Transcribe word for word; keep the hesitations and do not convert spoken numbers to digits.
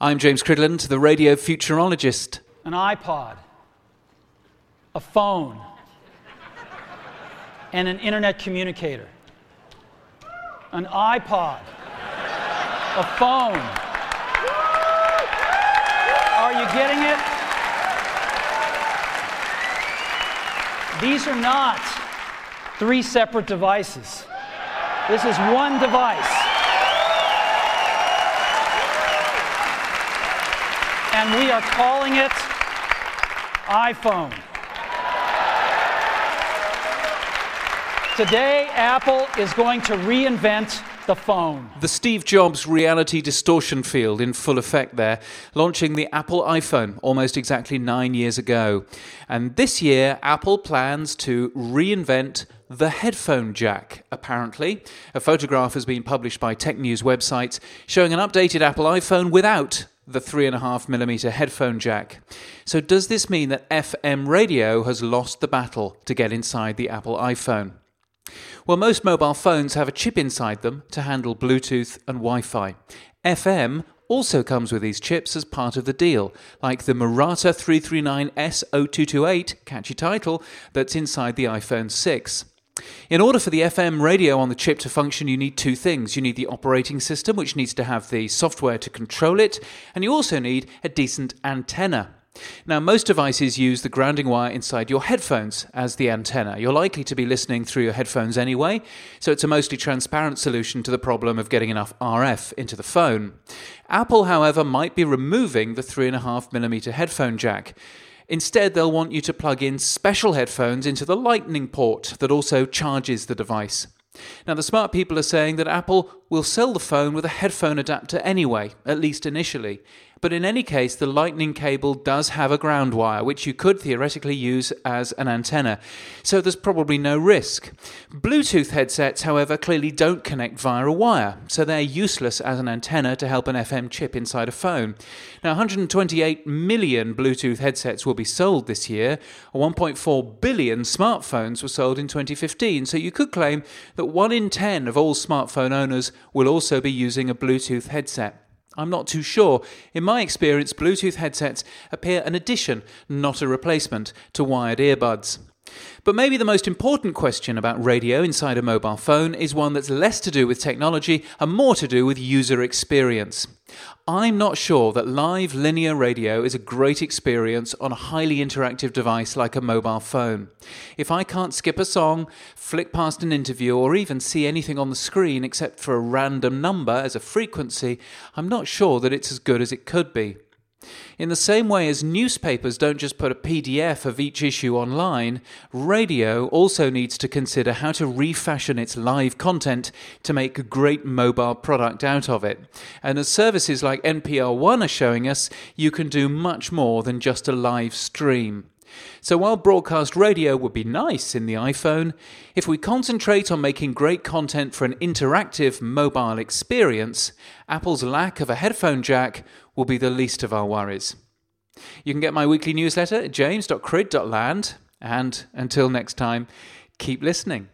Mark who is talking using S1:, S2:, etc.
S1: I'm James Cridland, the radio futurologist.
S2: An iPod, a phone, and an internet communicator. An iPod, a phone. Are you getting it? These are not three separate devices. This is one device. And we are calling it iPhone. Today, Apple is going to reinvent the phone.
S1: The Steve Jobs reality distortion field in full effect there, launching the Apple iPhone almost exactly nine years ago. And this year, Apple plans to reinvent the headphone jack, apparently. A photograph has been published by tech news websites showing an updated Apple iPhone without the three and a half millimeter headphone jack. So does this mean that F M radio has lost the battle to get inside the Apple iPhone? Well, most mobile phones have a chip inside them to handle Bluetooth and Wi-Fi. F M also comes with these chips as part of the deal, like the Murata three thirty-nine S zero two two eight, catchy title, that's inside the iPhone six. In order for the F M radio on the chip to function, you need two things. You need the operating system, which needs to have the software to control it, and you also need a decent antenna. Now, most devices use the grounding wire inside your headphones as the antenna. You're likely to be listening through your headphones anyway, so it's a mostly transparent solution to the problem of getting enough R F into the phone. Apple, however, might be removing the three and a half millimeter headphone jack. Instead, they'll want you to plug in special headphones into the Lightning port that also charges the device. Now, the smart people are saying that Apple will sell the phone with a headphone adapter anyway, at least initially. But in any case, the Lightning cable does have a ground wire, which you could theoretically use as an antenna. So there's probably no risk. Bluetooth headsets, however, clearly don't connect via a wire, so they're useless as an antenna to help an F M chip inside a phone. Now, one hundred twenty-eight million Bluetooth headsets will be sold this year. one point four billion smartphones were sold in twenty fifteen, so you could claim that one in ten of all smartphone owners will also be using a Bluetooth headset. I'm not too sure. In my experience, Bluetooth headsets appear an addition, not a replacement, to wired earbuds. But maybe the most important question about radio inside a mobile phone is one that's less to do with technology and more to do with user experience. I'm not sure that live linear radio is a great experience on a highly interactive device like a mobile phone. If I can't skip a song, flick past an interview, or even see anything on the screen except for a random number as a frequency, I'm not sure that it's as good as it could be. In the same way as newspapers don't just put a P D F of each issue online, radio also needs to consider how to refashion its live content to make a great mobile product out of it. And as services like N P R one are showing us, you can do much more than just a live stream. So while broadcast radio would be nice in the iPhone, if we concentrate on making great content for an interactive mobile experience, Apple's lack of a headphone jack will be the least of our worries. You can get my weekly newsletter at james dot crid dot land, and until next time, keep listening.